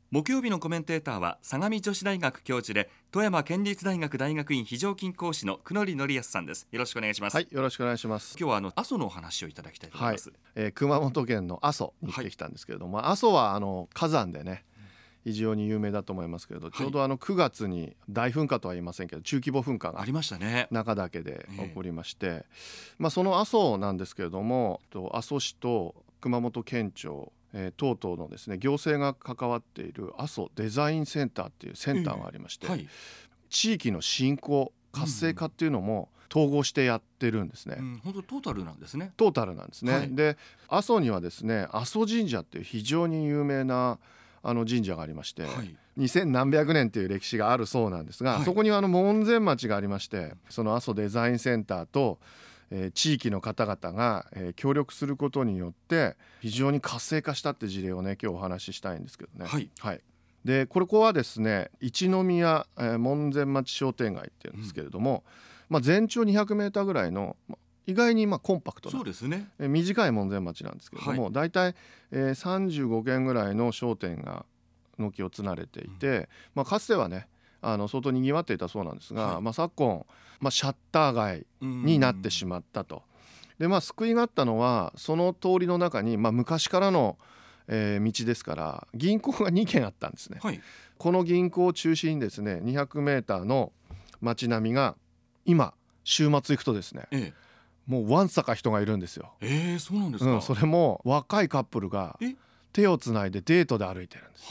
木曜日のコメンテーターは相模女子大学教授で富山県立大学大学院非常勤講師の久典則康さんです。よろしくお願いします。 はい、よろしくお願いします。 今日は阿蘇のお話をいただきたいと思います。 熊本県の阿蘇に行ってきたんですけれども、阿蘇は火山でね非常に有名だと思いますけれど、ちょうど9月に大噴火とは言いませんけど中規模噴火がありましたね。 中岳で起こりまして、その阿蘇なんですけれども、阿蘇市と熊本県庁等々のですね行政が関わっている阿蘇デザインセンターっていうセンターがありまして、地域の振興活性化っていうのも統合してやってるんですね。 本当トータルなんですね。 トータルなんですね。で阿蘇にはですね阿蘇神社っていう非常に有名な神社がありまして、2000何百年という歴史があるそうなんですが、そこには門前町がありまして、その阿蘇デザインセンターと地域の方々が協力することによって非常に活性化したって事例をね今日お話ししたいんですけどね。でここはですね一宮門前町商店街っていうんですけれども、全長200メーターぐらいの意外にコンパクトな、 そうですね、 短い門前町なんですけれども、だいたい35軒ぐらいの商店が軒を連ねていて、かつてはね相当にぎわっていたそうなんですが、昨今、シャッター街になってしまったと。で救いがあったのはその通りの中に、昔からの、道ですから銀行が2軒あったんですね。この銀行を中心にですね200メーターの街並みが今週末行くとですね、もうわんさか人がいるんですよ。 そうなんですか。 それも若いカップルが手をつないでデートで歩いてるんです。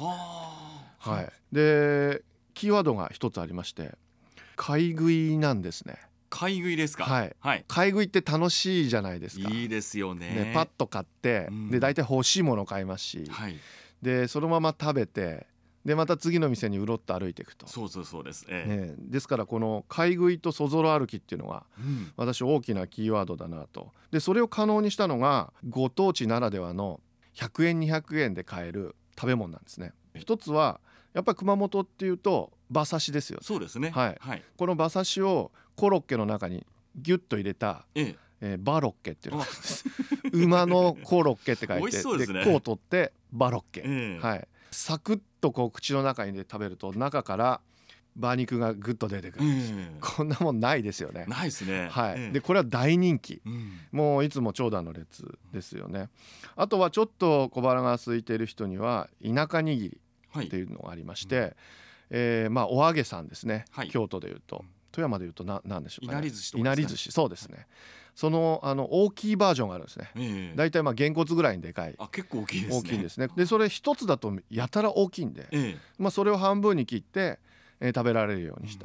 でキーワードが一つありまして、買い食いなんですね。 買い食いですか。 買い食いって楽しいじゃないですか。 いいですよね。 パッと買って、で大体欲しいもの買いますし、でそのまま食べて、でまた次の店にうろっと歩いていくと。 そうです、 ですからこの買い食いとそぞろ歩きっていうのが、私大きなキーワードだなと。でそれを可能にしたのがご当地ならではの100円200円で買える食べ物なんですね。一つはやっぱり熊本っていうと馬刺しですよね。 そうですね。 この馬刺しをコロッケの中にギュッと入れた、バロッケっていうのがあるんです馬のコロッケって書いて、 美味しそうですね。 こう取ってバロッケ、サクッと口の中に入れて食べると中から馬肉がグッと出てくるんです、こんなもんないですよね。 ないですね。 でこれは大人気、もういつも長蛇の列ですよね。あとはちょっと小腹が空いている人には田舎握りっていうのがありまして、お揚げさんですね、京都でいうと。富山でいうと何でしょうかね。 いなり寿司とか、ね、いなり寿司、そうですね。その大きいバージョンがあるんですね。だいたいげんこつぐらいにでかい。 結構大きいですね。 大きいんですね。でそれ一つだとやたら大きいんで、それを半分に切って、食べられるようにした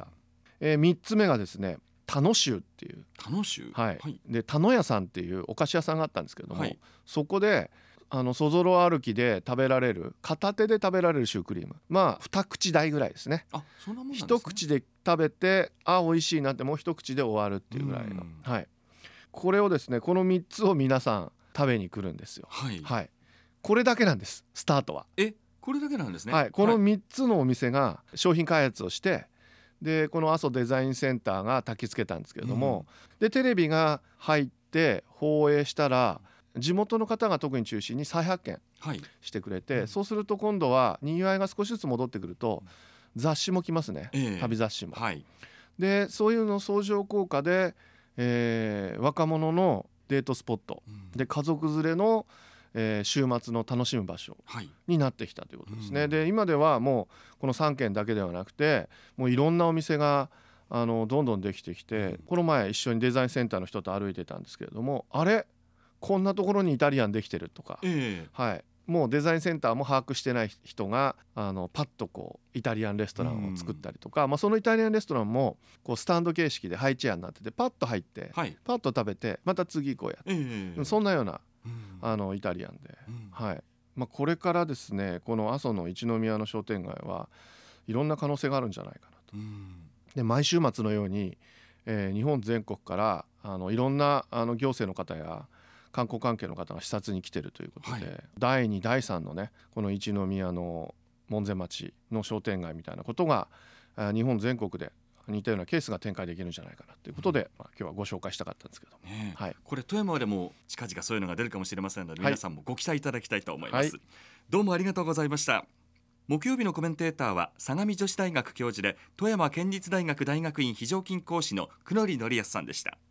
。3つ目がですね田野州っていう、で田野屋さんっていうお菓子屋さんがあったんですけれども、そこでそぞろ歩きで食べられる、片手で食べられるシュークリーム、2口大ぐらいですね。 そんなもんなんですね。 一口で食べて美味しいなってもう一口で終わるっていうぐらいの、これをですねこの3つを皆さん食べに来るんですよ。これだけなんです、スタートは。 これだけなんですね。 この3つのお店が商品開発をして、でこの阿蘇デザインセンターが焚き付けたんですけれども、でテレビが入って放映したら地元の方が特に中心に再発見してくれて、そうすると今度はにぎわいが少しずつ戻ってくると雑誌も来ますね、旅雑誌も。でそういうの相乗効果で、若者のデートスポット、で家族連れの、週末の楽しむ場所になってきたということですね。で今ではもうこの3軒だけではなくて、もういろんなお店がどんどんできてきて、この前一緒にデザインセンターの人と歩いてたんですけれども、あれこんなところにイタリアンできてるとか、もうデザインセンターも把握してない人がパッとイタリアンレストランを作ったりとか、そのイタリアンレストランもスタンド形式でハイチェアになってて、パッと入って、パッと食べてまた次行こうや、そんなようなイタリアンで、これからですねこの阿蘇の一宮の商店街はいろんな可能性があるんじゃないかなと。で毎週末のように、日本全国からいろんな行政の方や観光関係の方が視察に来てるということで、第2第3のねこの一宮の門前町の商店街みたいなことが日本全国で似たようなケースが展開できるんじゃないかなということで、今日はご紹介したかったんですけども、 これ富山でも近々そういうのが出るかもしれませんので、皆さんもご期待いただきたいと思います。どうもありがとうございました。 木曜日のコメンテーターは相模女子大学教授で富山県立大学大学院非常勤講師の久野里則康さんでした。